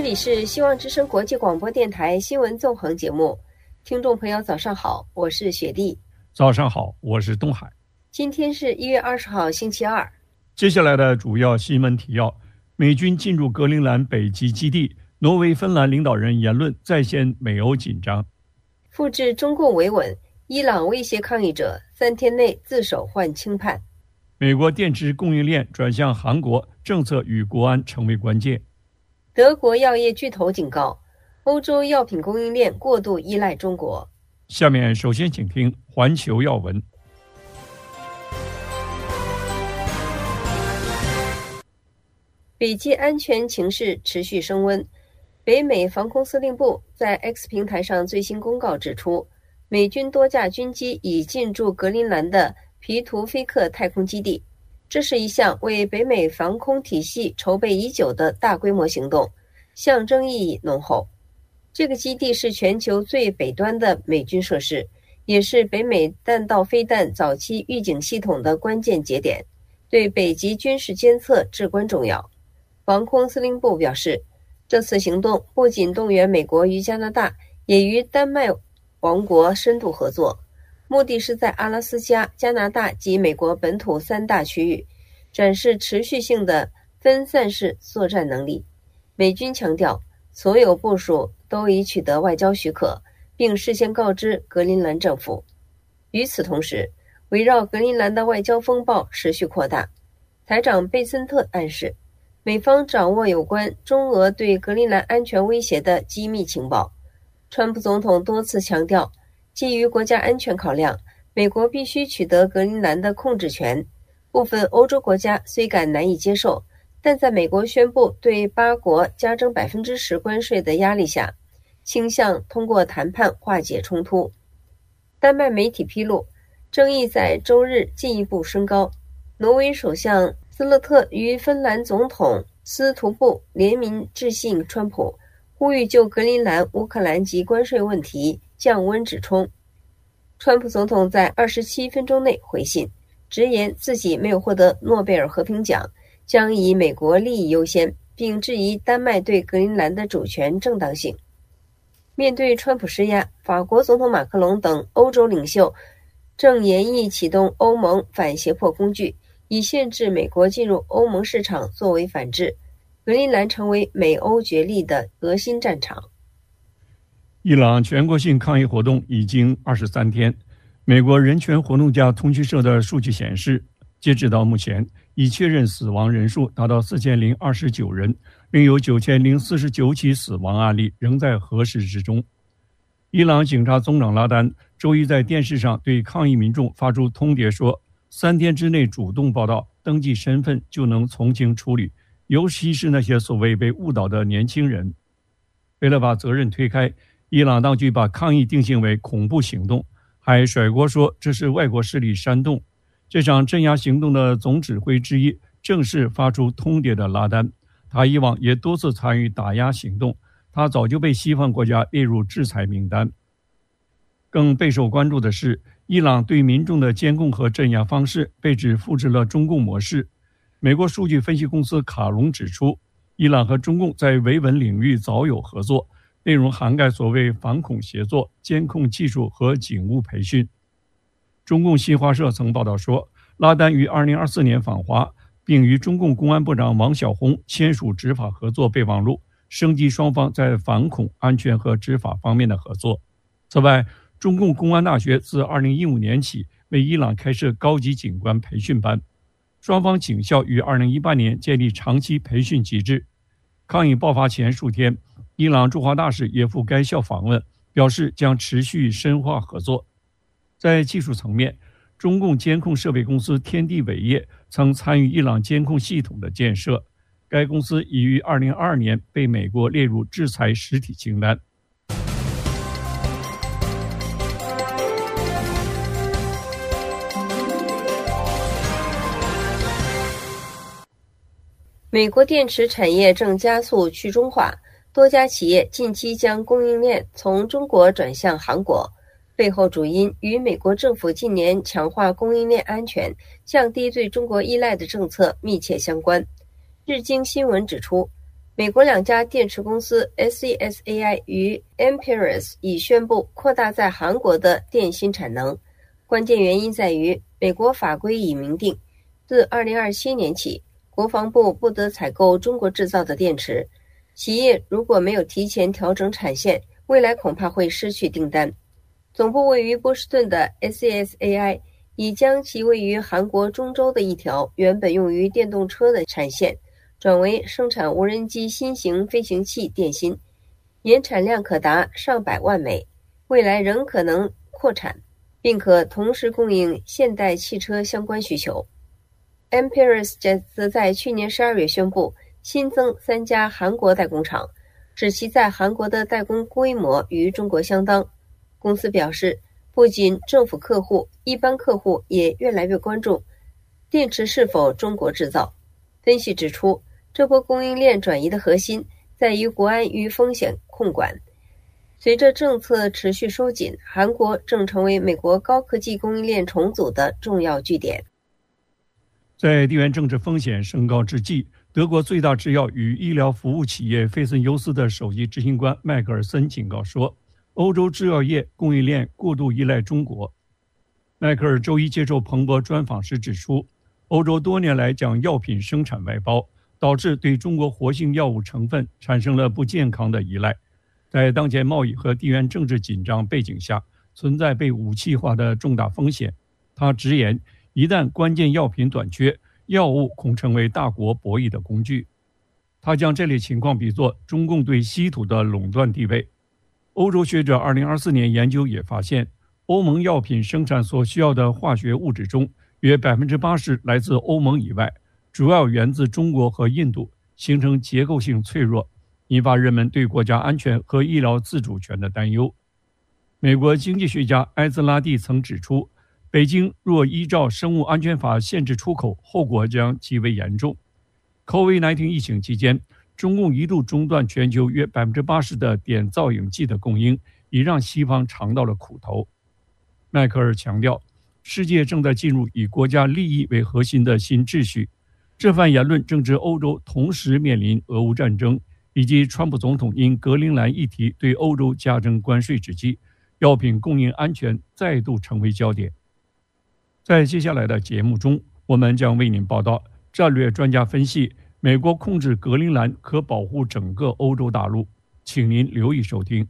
里是希望之声国际广播电台新闻纵横节目，听众朋友早上好，我是雪莉。 早上好，我是东海。 今天是1月20号星期二。 接下来的主要新闻提要：美军进入格陵兰北极基地，挪威、芬兰领导人言论再现美欧紧张。 复制中共维稳，伊朗威胁抗议者3天内自首换轻判。 美国电池供应链转向韩国，政策与国安成为关键。 德国药业巨头警告，欧洲药品供应链过度依赖中国。 下面首先请听环球要闻。 北极安全情势持续升温。北美防空司令部在 X 平台上最新公告指出，美军多架军机已进驻格陵兰的皮图菲克太空基地。这是一项为北美防空体系筹备已久的大规模行动，象征意义浓厚。这个基地是全球最北端的美军设施，也是北美弹道飞弹早期预警系统的关键节点，对北极军事监测至关重要。防空司令部表示，这次行动不仅动员美国与加拿大，也与丹麦王国深度合作，目的是在阿拉斯加、加拿大及美国本土3大区域展示持续性的分散式作战能力。美军强调，所有部署都已取得外交许可，并事先告知格陵兰政府。与此同时，围绕格陵兰的外交风暴持续扩大。台长贝森特暗示，美方掌握有关中俄对格陵兰安全威胁的机密情报。川普总统多次强调，基于国家安全考量，美国必须取得格陵兰的控制权。部分欧洲国家虽感难以接受，但在美国宣布对8国加征10%关税的压力下，倾向通过谈判化解冲突。丹麦媒体披露，争议在周日进一步升高。挪威首相斯勒特与芬兰总统斯图布联名致信川普，呼吁就格陵兰、乌克兰及关税问题降温止冲。川普总统在27分钟内回信，直言自己没有获得诺贝尔和平奖，将以美国利益优先，并质疑丹麦对格陵兰的主权正当性。面对川普施压，法国总统马克龙等欧洲领袖正研议启动欧盟反胁迫工具，以限制美国进入欧盟市场作为反制。格陵兰成为美欧角力的核心战场。 伊朗全国性抗议活动已经23天。美国人权活动家通讯社的数据显示，截止到目前，已确认死亡人数达到4029人，另有9049起死亡案例仍在核实之中。伊朗警察总长拉丹周一在电视上对抗议民众发出通牒说，3天之内主动报到、登记身份就能从轻处理，尤其是那些所谓被误导的年轻人。为了把责任推开，伊朗当局把抗议定性为恐怖行动，还甩锅说这是外国势力煽动。这场镇压行动的总指挥之一正是发出通牒的拉丹，他以往也多次参与打压行动，他早就被西方国家列入制裁名单。更备受关注的是，伊朗对民众的监控和镇压方式被指复制了中共模式。美国数据分析公司卡隆指出，伊朗和中共在维稳领域早有合作，内容涵盖所谓反恐协作、监控技术和警务培训。中共新华社曾报道说，拉丹于2024年访华，并与中共公安部长王晓红签署执法合作备忘录，升级双方在反恐、安全和执法方面的合作。此外，中共公安大学自2015年起为伊朗开设高级警官培训班，双方警校于2018年建立长期培训机制。抗议爆发前数天，伊朗驻华大使也赴该校访问，表示将持续深化合作。在技术层面，中共监控设备公司天地伟业曾参与伊朗监控系统的建设，该公司已于2022年被美国列入制裁实体清单。 美国电池产业正加速去中化，多家企业近期将供应链从中国转向韩国。背后主因与美国政府近年强化供应链安全、降低对中国依赖的政策密切相关。日经新闻指出， 美国两家电池公司 SES-AI 与 Ampere's 已宣布扩大在韩国的电芯产能。关键原因在于，美国法规已明定，自2027年起，国防部不得采购中国制造的电池。企业如果没有提前调整产线，未来恐怕会失去订单。总部位于波士顿的 SES-AI 已将其位于韩国中州的一条原本用于电动车的产线转为生产无人机新型飞行器电芯，年产量可达上百万枚，未来仍可能扩产，并可同时供应现代汽车相关需求。Ampere's 则在去年12月宣布新增3家韩国代工厂，使其在韩国的代工规模与中国相当。公司表示，不仅政府客户，一般客户也越来越关注电池是否中国制造。分析指出，这波供应链转移的核心在于国安与风险控管。随着政策持续收紧，韩国正成为美国高科技供应链重组的重要据点。 在地缘政治风险升高之际，德国最大制药与医疗服务企业费森尤斯的首席执行官迈克尔森警告说，欧洲制药业供应链过度依赖中国。迈克尔周一接受彭博专访时指出，欧洲多年来将药品生产外包，导致对中国活性药物成分产生了不健康的依赖。在当前贸易和地缘政治紧张背景下，存在被武器化的重大风险。他直言，一旦关键药品短缺，药物恐成为大国博弈的工具。他将这类情况比作中共对稀土的垄断地位。欧洲学者2024年研究也发现，欧盟药品生产所需要的化学物质中，约80%来自欧盟以外，主要源自中国和印度，形成结构性脆弱，引发人们对国家安全和医疗自主权的担忧。美国经济学家埃兹拉蒂曾指出，北京若依照生物安全法限制出口，后果将极为严重。COVID-19 疫情期间，中共一度中断全球约80%的碘造影剂的供应，已让西方尝到了苦头。迈克尔强调，世界正在进入以国家利益为核心的新秩序。这番言论正值欧洲同时面临俄乌战争，以及川普总统因格陵兰议题对欧洲加征关税之际，药品供应安全再度成为焦点。在接下来的节目中，我们将为您报道战略专家分析，美国控制格陵兰可保护整个欧洲大陆，请您留意收听。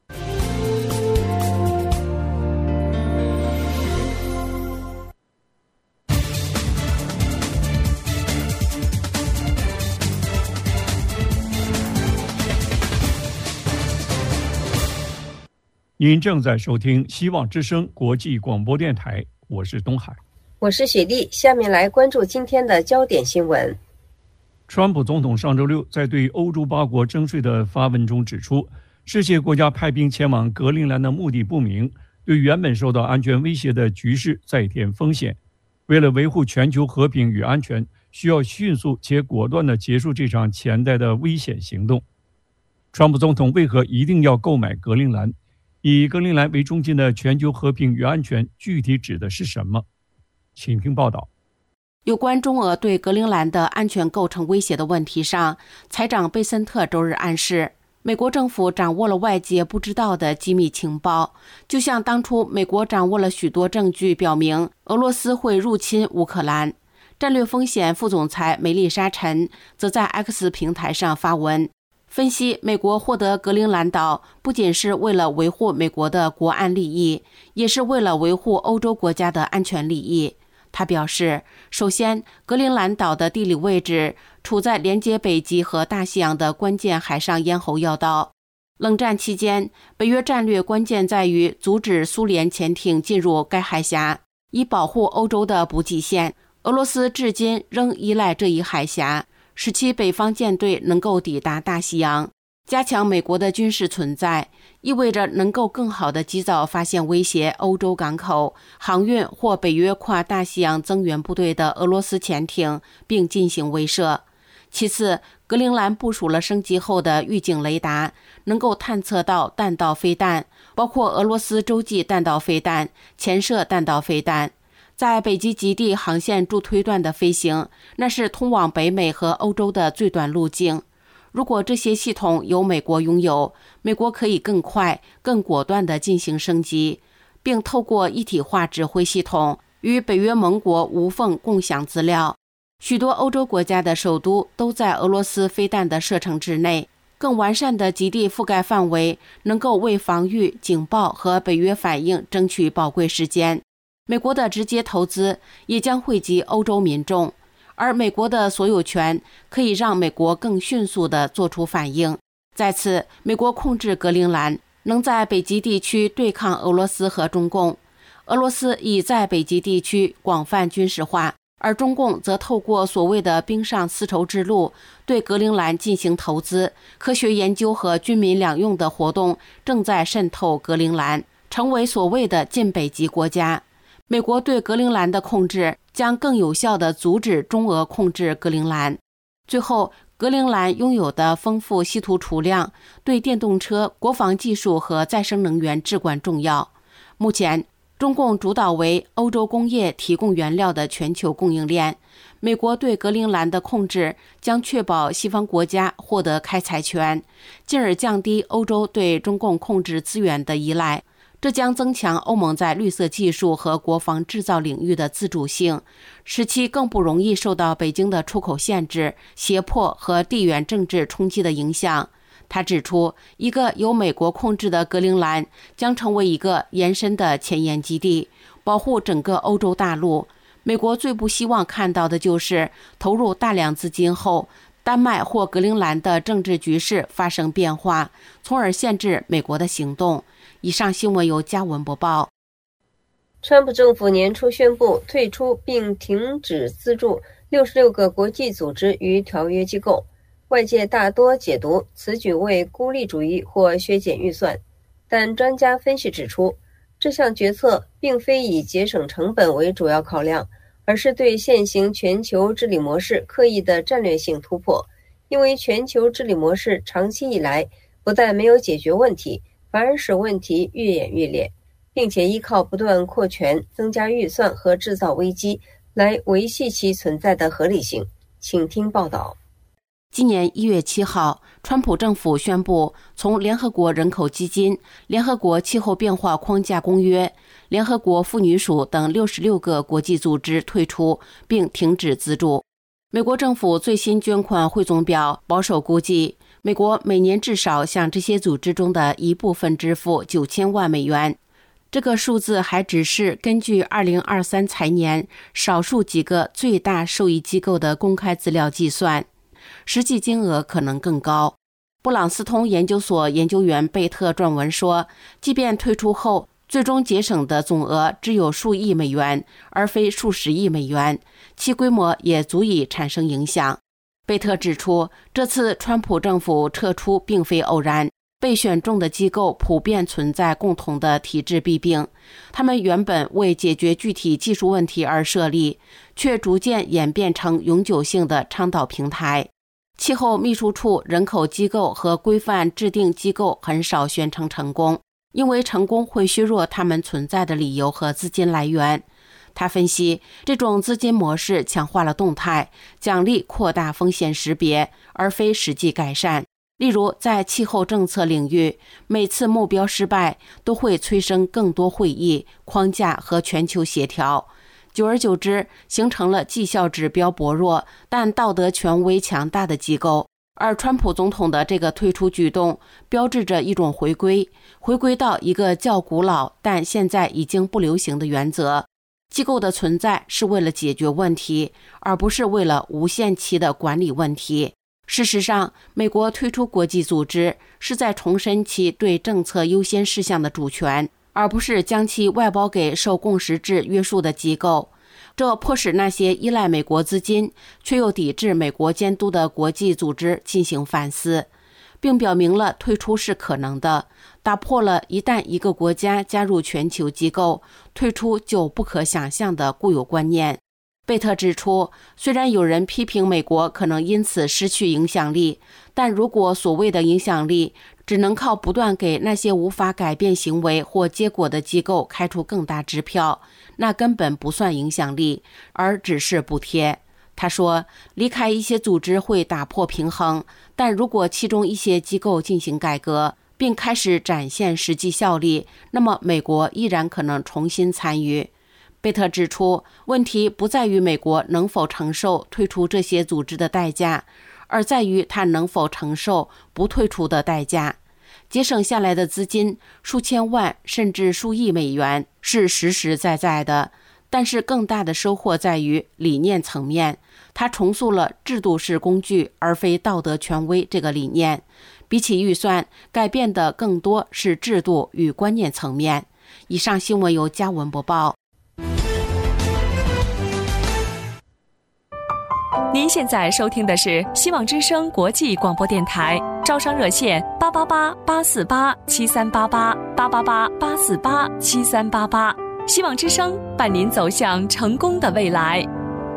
您正在收听希望之声国际广播电台，我是东海， 我是雪莉。下面来关注今天的焦点新闻。 川普总统上周六在对欧洲8国征税的发文中指出，世界国家派兵前往格陵兰的目的不明，对原本受到安全威胁的局势再添风险。为了维护全球和平与安全，需要迅速且果断地结束这场潜在的危险行动。川普总统为何一定要购买格陵兰？以格陵兰为中心的全球和平与安全具体指的是什么？请听报道。 有关中俄对格陵兰的安全构成威胁的问题上，财长贝森特周日暗示，美国政府掌握了外界不知道的机密情报，就像当初美国掌握了许多证据表明俄罗斯会入侵乌克兰。战略风险副总裁梅丽莎·陈则在 X 平台上发文，分析美国获得格陵兰岛不仅是为了维护美国的国安利益，也是为了维护欧洲国家的安全利益。他表示，首先，格陵兰岛的地理位置处在连接北极和大西洋的关键海上咽喉要道。冷战期间，北约战略关键在于阻止苏联潜艇进入该海峡，以保护欧洲的补给线。俄罗斯至今仍依赖这一海峡，使其北方舰队能够抵达大西洋。加强美国的军事存在，意味着能够更好地及早发现威胁欧洲港口、航运或北约跨大西洋增援部队的俄罗斯潜艇，并进行威慑。其次，格陵兰部署了升级后的预警雷达，能够探测到弹道飞弹，包括俄罗斯洲际弹道飞弹、潜射弹道飞弹。在北极极地航线助推段的飞行，那是通往北美和欧洲的最短路径。 如果这些系统由美国拥有，美国可以更快、更果断地进行升级，并透过一体化指挥系统与北约盟国无缝共享资料。许多欧洲国家的首都都在俄罗斯飞弹的射程之内，更完善的基地覆盖范围能够为防御、警报和北约反应争取宝贵时间。美国的直接投资也将惠及欧洲民众，而美国的所有权可以让美国更迅速地做出反应。再次，美国控制格陵兰，能在北极地区对抗俄罗斯和中共。俄罗斯已在北极地区广泛军事化，而中共则透过所谓的冰上丝绸之路对格陵兰进行投资，科学研究和军民两用的活动正在渗透格陵兰，成为所谓的近北极国家。美国对格陵兰的控制将更有效地阻止中俄控制格陵兰。最后，格陵兰拥有的丰富稀土储量对电动车、国防技术和再生能源至关重要。目前，中共主导为欧洲工业提供原料的全球供应链，美国对格陵兰的控制将确保西方国家获得开采权，进而降低欧洲对中共控制资源的依赖。这将增强欧盟在绿色技术和国防制造领域的自主性，使其更不容易受到北京的出口限制、胁迫和地缘政治冲击的影响。他指出，一个由美国控制的格陵兰将成为一个延伸的前沿基地，保护整个欧洲大陆。美国最不希望看到的就是投入大量资金后，丹麦或格陵兰的政治局势发生变化，从而限制美国的行动。以上新闻由嘉文播报。 川普政府年初宣布退出并停止资助66个国际组织与条约机构，外界大多解读此举为孤立主义或削减预算，但专家分析指出，这项决策并非以节省成本为主要考量，而是对现行全球治理模式刻意的战略性突破。因为全球治理模式长期以来不但没有解决问题，反而使问题愈演愈烈，并且依靠不断扩权、增加预算和制造危机来维系其存在的合理性。请听报道。 今年1月7号，川普政府宣布从联合国人口基金、联合国气候变化框架公约、联合国妇女署等66个国际组织退出并停止资助。美国政府最新捐款汇总表保守估计，美国每年至少向这些组织中的一部分支付9000万美元。这个数字还只是根据2023财年少数几个最大受益机构的公开资料计算，实际金额可能更高。布朗斯通研究所研究员贝特撰文说，即便退出后，最终节省的总额只有数亿美元，而非数十亿美元，其规模也足以产生影响。贝特指出，这次川普政府撤出并非偶然，被选中的机构普遍存在共同的体制弊病，他们原本为解决具体技术问题而设立，却逐渐演变成永久性的倡导平台。气候秘书处、人口机构和规范制定机构很少宣称成功，因为成功会削弱他们存在的理由和资金来源。他分析，这种资金模式强化了动态奖励，扩大风险识别，而非实际改善。例如，在气候政策领域，每次目标失败都会催生更多会议、框架和全球协调，久而久之，形成了绩效指标薄弱但道德权威强大的机构。而川普总统的这个退出举动，标志着一种回归到一个较古老但现在已经不流行的原则。机构的存在是为了解决问题，而不是为了无限期的管理问题。事实上，美国退出国际组织是在重申其对政策优先事项的主权，而不是将其外包给受共识制约束的机构。这迫使那些依赖美国资金却又抵制美国监督的国际组织进行反思，并表明了退出是可能的，打破了一旦一个国家加入全球机构，退出就不可想象的固有观念。贝特指出，虽然有人批评美国可能因此失去影响力，但如果所谓的影响力只能靠不断给那些无法改变行为或结果的机构开出更大支票，那根本不算影响力，而只是补贴。 他说，离开一些组织会打破平衡，但如果其中一些机构进行改革，并开始展现实际效力，那么美国依然可能重新参与。贝特指出，问题不在于美国能否承受退出这些组织的代价，而在于它能否承受不退出的代价。节省下来的资金数千万甚至数亿美元是实实在在的，但是更大的收获在于理念层面。他重塑了制度是工具而非道德权威这个理念。比起预算，改变的更多是制度与观念层面。以上新闻由嘉文播报。 您现在收听的是希望之声国际广播电台，招商热线888-848-7388，888-848-7388。希望之声伴您走向成功的未来。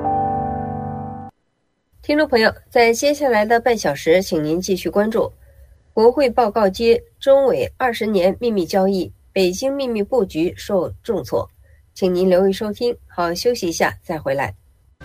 听众朋友，在接下来的半小时，请您继续关注国会报告揭中美20年秘密交易，北京秘密布局受重挫。请您留意收听，好，休息一下再回来。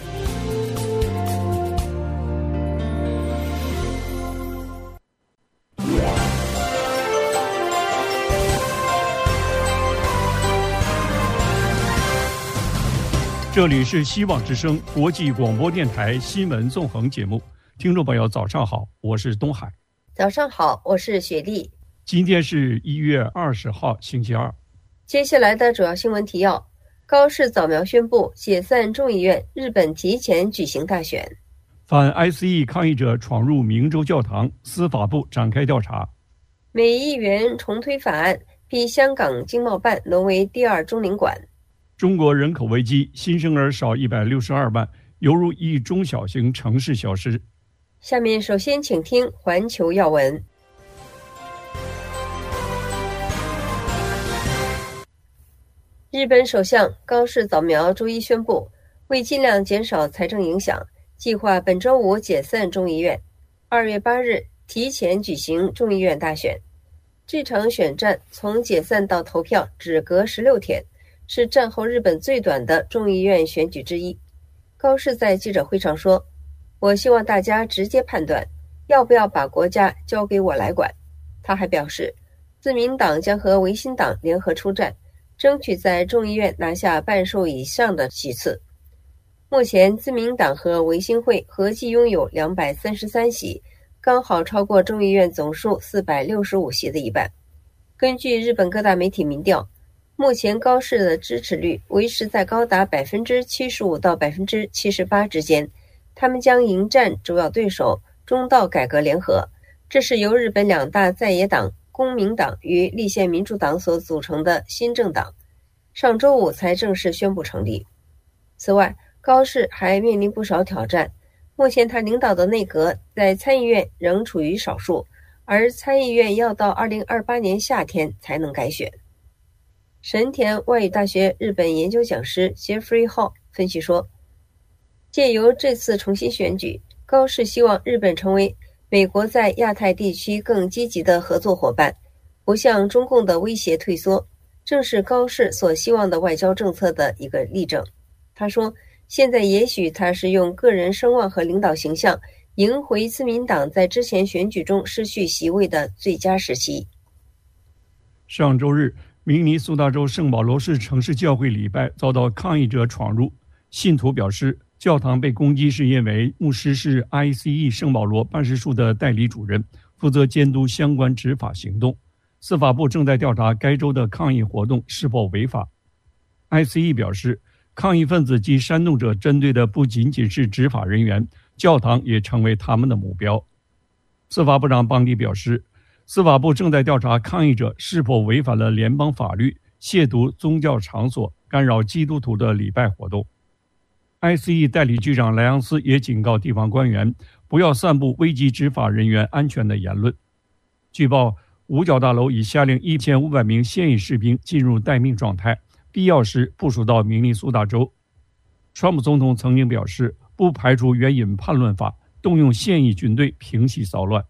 这里是希望之声国际广播电台新闻纵横节目，听众朋友早上好，我是东海。 早上好，我是雪莉。 今天是1月20号星期二。 接下来的主要新闻提要：高市早苗宣布解散众议院，日本提前举行大选。 反 ICE 抗议者闯入明州教堂，司法部展开调查。 美议员重推法案，逼香港经贸办沦为第二中领馆。 中国人口危机，新生儿少162万，犹如一中小型城市消失。 下面首先请听环球要闻。日本首相高市早苗周一宣布，为尽量减少财政影响，计划本周五解散众议院，2月8日提前举行众议院大选。这场选战从解散到投票只隔16天，是战后日本最短的众议院选举之一。高市在记者会上说，我希望大家直接判断要不要把国家交给我来管。他还表示，自民党将和维新党联合出战，争取在众议院拿下半数以上的席次。目前自民党和维新会合计拥有233席，刚好超过众议院总数465席的一半。根据日本各大媒体民调，目前高市的支持率维持在高达75%到78%之间，他们将迎战主要对手中道改革联合，这是由日本2大在野党公民党与立宪民主党所组成的新政党，上周五才正式宣布成立。此外，高市还面临不少挑战，目前他领导的内阁在参议院仍处于少数，而参议院要到2028年夏天才能改选。神田外语大学日本研究讲师 Jeffrey Hall 分析说，借由这次重新选举，高市希望日本成为美国在亚太地区更积极的合作伙伴，不向中共的威胁退缩，正是高市所希望的外交政策的一个例证。他说，现在也许他是用个人声望和领导形象赢回自民党在之前选举中失去席位的最佳时期。 上周日，明尼苏达州圣保罗市城市教会礼拜遭到抗议者闯入，信徒表示教堂被攻击是因为牧师是 ICE 圣保罗办事处的代理主任，负责监督相关执法行动。司法部正在调查该州的抗议活动是否违法。ICE 表示，抗议分子及煽动者针对的不仅仅是执法人员，教堂也成为他们的目标。司法部长邦迪表示，司法部正在调查抗议者是否违反了联邦法律，亵渎宗教场所，干扰基督徒的礼拜活动。ICE 代理局长莱昂斯也警告地方官员不要散布危及执法人员安全的言论。据报，五角大楼已下令1500名现役士兵进入待命状态，必要时部署到明尼苏达州。川普总统曾经表示，不排除援引叛乱法，动用现役军队平息骚乱。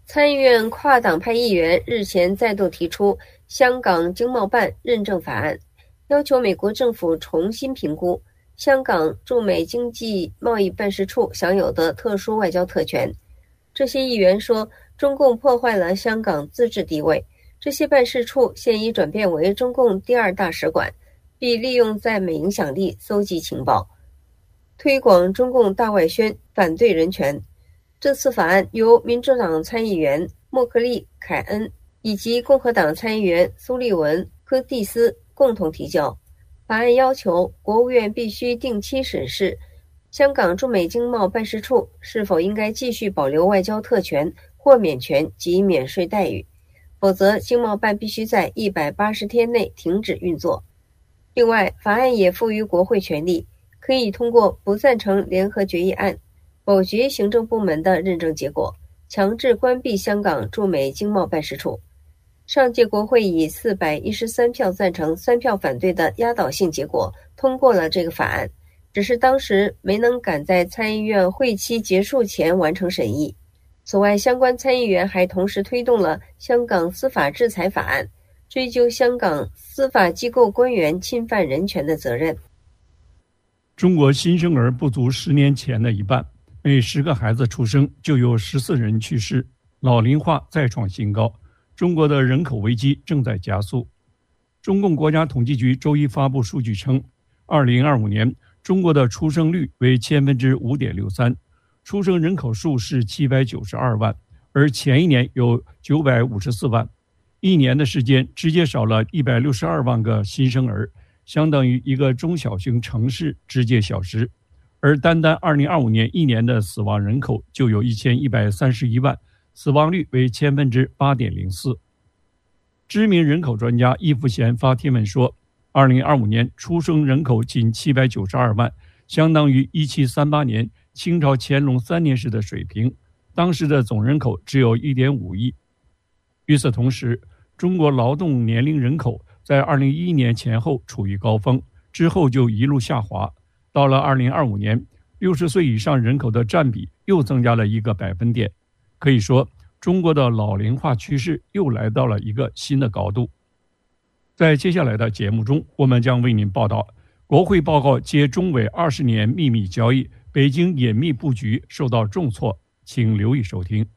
参议院跨党派议员日前再度提出香港经贸办认证法案，要求美国政府重新评估香港驻美经济贸易办事处享有的特殊外交特权。这些议员说，中共破坏了香港自治地位，这些办事处现已转变为中共第2大使馆，并利用在美影响力搜集情报，推广中共大外宣，反对人权。这次法案由民主党参议员莫克利·凯恩以及共和党参议员苏利文·柯蒂斯共同提交。法案要求国务院必须定期审视香港驻美经贸办事处是否应该继续保留外交特权或免权及免税待遇，否则经贸办必须在180天内停止运作。另外，法案也赋予国会权力，可以通过不赞成联合决议案否决行政部门的认证结果，强制关闭香港驻美经贸办事处。上届国会以413票赞成、3票反对的压倒性结果通过了这个法案，只是当时没能赶在参议院会期结束前完成审议。此外，相关参议员还同时推动了香港司法制裁法案，追究香港司法机构官员侵犯人权的责任。 中国新生儿不足10年前的一半，每10个孩子出生就有14人去世，老龄化再创新高。中国的人口危机正在加速。中共国家统计局周一发布数据称，2025年中国的出生率为5.63%，出生人口数是792万，而前一年有954万，一年的时间直接少了162万个新生儿，相当于一个中小型城市直接消失。而单2025年一年的死亡人口就有1131万，死亡率为8.04%。知名人口专家易富贤发帖文说，2025年出生人口仅792万，相当于1738年清朝乾隆3年时的水平，当时的总人口只有1.5亿。与此同时，中国劳动年龄人口在2011年前后处于高峰，之后就一路下滑。到了2025年，60岁以上人口的占比又增加了1个百分点。可以说，中国的老龄化趋势又来到了一个新的高度。在接下来的节目中，我们将为您报道国会报告揭中美20年秘密交易，北京隐秘布局受到重挫，请留意收听。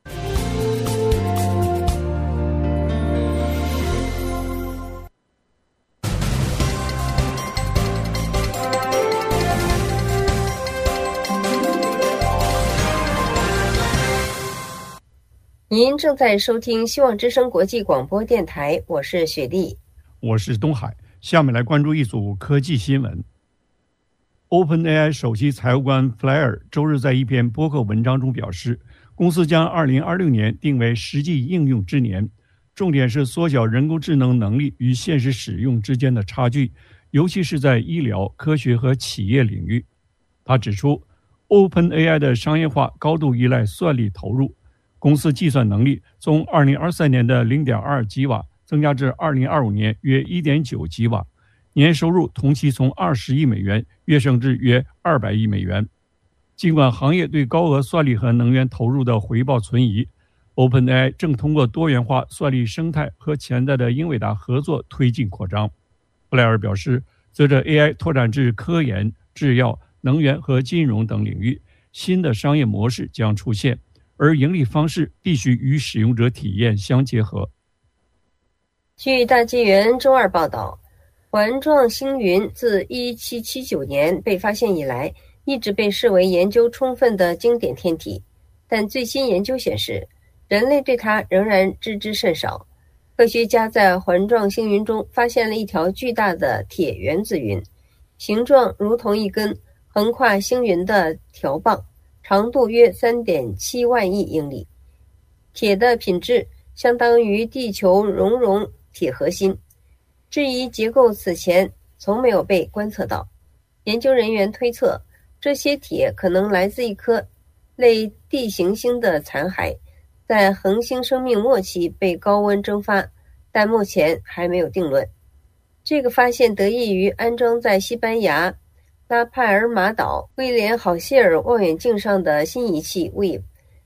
您正在收听希望之声国际广播电台，我是雪莉， 我是东海。下面来关注一组科技新闻。OpenAI 首席财务官弗莱尔周日在一篇播客文章中表示，公司将2026年定为实际应用之年，重点是缩小人工智能能力与现实使用之间的差距，尤其是在医疗、科学和企业领域。他指出， OpenAI 的商业化高度依赖算力投入，公司计算能力从2023年的 0.2 吉瓦增加至2025年约 1.9 吉瓦，年收入同期从20亿美元跃升至约200亿美元。尽管行业对高额算力和能源投入的回报存疑， OpenAI 正通过多元化算力生态和潜在的英伟达合作推进扩张。布莱尔表示，随着 AI 拓展至科研、制药、能源和金融等领域，新的商业模式将出现，而盈利方式必须与使用者体验相结合。 据大纪元周二报道，环状星云自1779年被发现以来，一直被视为研究充分的经典天体，但最新研究显示，人类对它仍然知之甚少。科学家在环状星云中发现了一条巨大的铁原子云，形状如同一根横跨星云的条棒，长度约 3.7 万亿英里。铁的品质相当于地球熔铁核心，质疑结构此前从没有被观测到。研究人员推测，这些铁可能来自一颗类地行星的残骸，在恒星生命末期被高温蒸发，但目前还没有定论。这个发现得益于安装在西班牙拉帕尔马岛威廉好谢尔望远镜上的新仪器 WEAVE，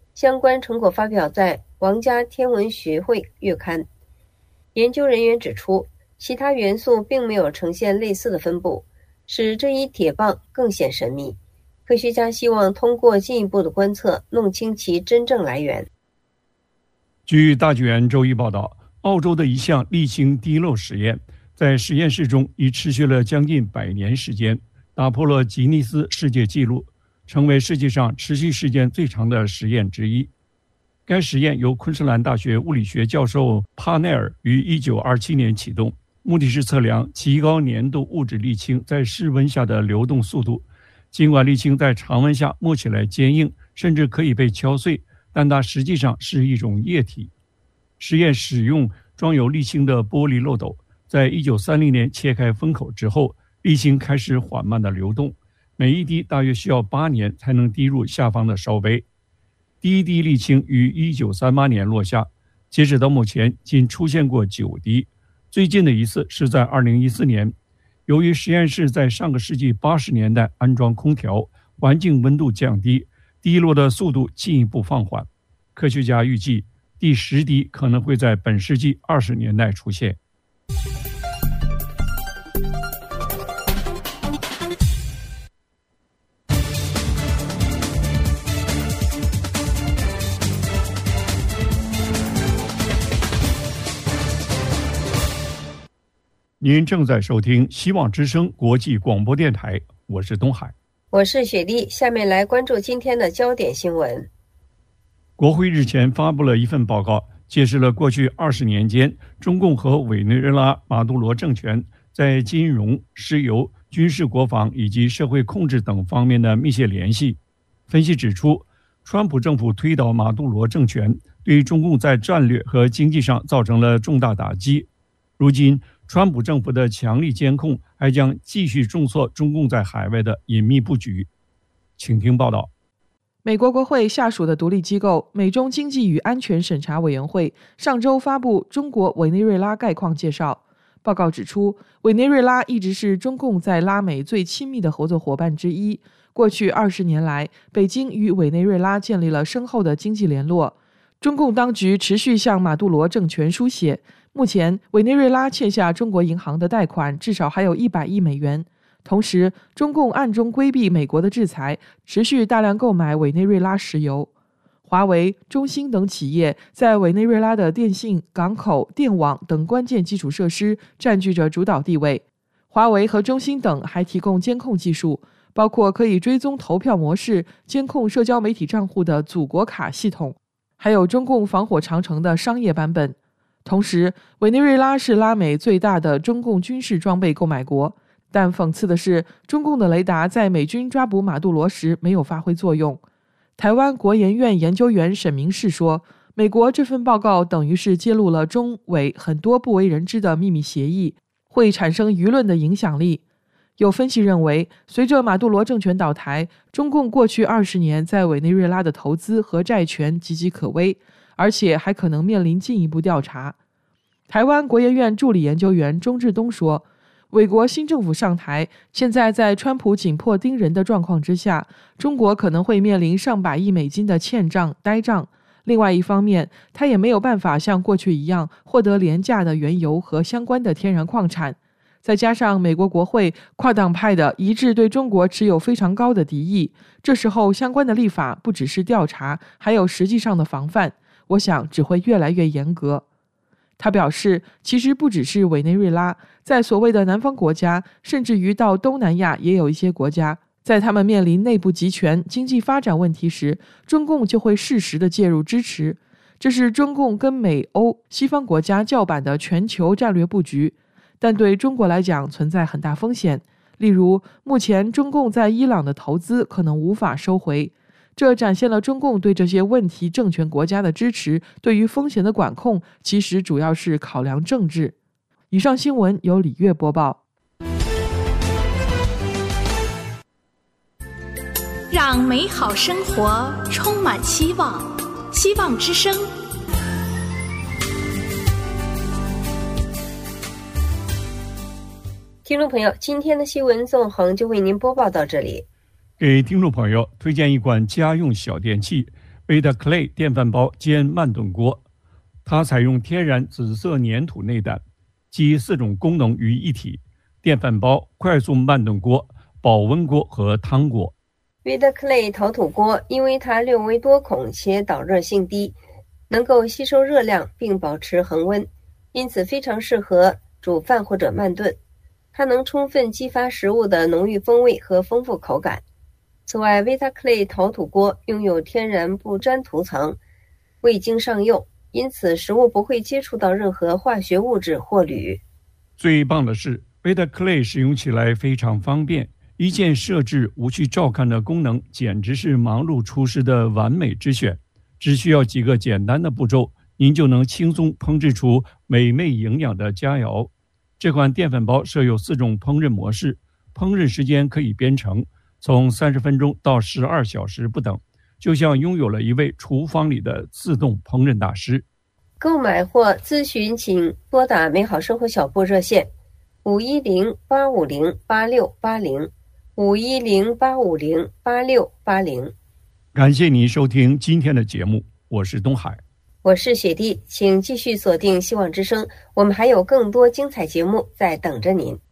相关成果发表在皇家天文学会月刊。研究人员指出，其他元素并没有呈现类似的分布，使这一铁棒更显神秘。科学家希望通过进一步的观测，弄清其真正来源。 据大纪元周一报道，澳洲的一项沥青滴漏实验，在实验室中已持续了将近100年时间，打破了吉尼斯世界纪录，成为世界上持续时间最长的实验之一。该实验由昆士兰大学物理学教授帕奈尔于1927年启动，目的是测量极高粘度物质沥青在室温下的流动速度。尽管沥青在常温下摸起来坚硬，甚至可以被敲碎，但它实际上是一种液体。实验使用装有沥青的玻璃漏斗，在1930年切开封口之后，沥青开始缓慢的流动，每一滴大约需要8年才能滴入下方的烧杯。第一滴沥青于1938年落下，截止到目前仅出现过9滴，最近的一次是在2014年。由于实验室在上个世纪80年代安装空调，环境温度降低，滴落的速度进一步放缓。科学家预计第10滴可能会在本世纪20年代出现。您正在收听希望之声国际广播电台，我是东海， 我是雪莉。下面来关注今天的焦点新闻。 国会日前发布了一份报告，揭示了过去20年间中共和委内瑞拉马杜罗政权在金融、石油、军事国防以及社会控制等方面的密切联系。分析指出，川普政府推倒马杜罗政权，对中共在战略和经济上造成了重大打击。如今川普政府的强力监控还将继续重挫中共在海外的隐秘布局。请听报道。 美国国会下属的独立机构美中经济与安全审查委员会上周发布中国委内瑞拉概况介绍。报告指出，委内瑞拉一直是中共在拉美最亲密的合作伙伴之一。过去20年来，北京与委内瑞拉建立了深厚的经济联络。中共当局持续向马杜罗政权输血，目前委内瑞拉欠下中国银行的贷款至少还有100亿美元。同时，中共暗中规避美国的制裁，持续大量购买委内瑞拉石油。华为、中兴等企业在委内瑞拉的电信、港口、电网等关键基础设施占据着主导地位。华为和中兴等还提供监控技术，包括可以追踪投票模式、监控社交媒体账户的祖国卡系统，还有中共防火长城的商业版本。同时，委内瑞拉是拉美最大的中共军事装备购买国，但讽刺的是，中共的雷达在美军抓捕马杜罗时没有发挥作用。台湾国研院研究员沈明世说，美国这份报告等于是揭露了中委很多不为人知的秘密协议，会产生舆论的影响力。有分析认为，随着马杜罗政权倒台，中共过去20年在委内瑞拉的投资和债权岌岌可危，而且还可能面临进一步调查。台湾国研院助理研究员钟志东说，美国新政府上台，现在在川普紧迫盯人的状况之下，中国可能会面临上百亿美金的欠账、呆账。另外一方面，他也没有办法像过去一样获得廉价的原油和相关的天然矿产。再加上美国国会跨党派的一致对中国持有非常高的敌意，这时候相关的立法不只是调查，还有实际上的防范，我想只会越来越严格。他表示，其实不只是委内瑞拉，在所谓的南方国家，甚至于到东南亚也有一些国家，在他们面临内部集权、经济发展问题时，中共就会适时的介入支持。这是中共跟美欧西方国家叫板的全球战略布局，但对中国来讲存在很大风险。例如，目前中共在伊朗的投资可能无法收回，这展现了中共对这些问题政权国家的支持，对于风险的管控其实主要是考量政治。以上新闻由李月播报。 让美好生活充满希望，希望之声。 听众朋友，今天的新闻纵横就为您播报到这里。 给听众朋友推荐一款家用小电器， Vitaclay 电饭煲兼慢炖锅，它采用天然紫色粘土内胆，集4种功能于一体：电饭煲、快速慢炖锅、保温锅和汤锅。 Vitaclay 陶土锅因为它略微多孔且导热性低，能够吸收热量并保持恒温，因此非常适合煮饭或者慢炖。它能充分激发食物的浓郁风味和丰富口感。此外， Vitaclay 陶土锅拥有天然不粘涂层，未经上釉，因此食物不会接触到任何化学物质或铝。 最棒的是 Vitaclay 使用起来非常方便，一键设置无需照看的功能简直是忙碌厨师的完美之选。只需要几个简单的步骤，您就能轻松烹制出美味营养的佳肴。这款电饭煲设有4种烹饪模式，烹饪时间可以编程，从30分钟到12小时不等，就像拥有了一位厨房里的自动烹饪大师。 购买或咨询请拨打美好生活小部热线510-850-8680 510-850-8680。 感谢您收听今天的节目，我是东海， 我是雪莉，请继续锁定希望之声，我们还有更多精彩节目在等着您。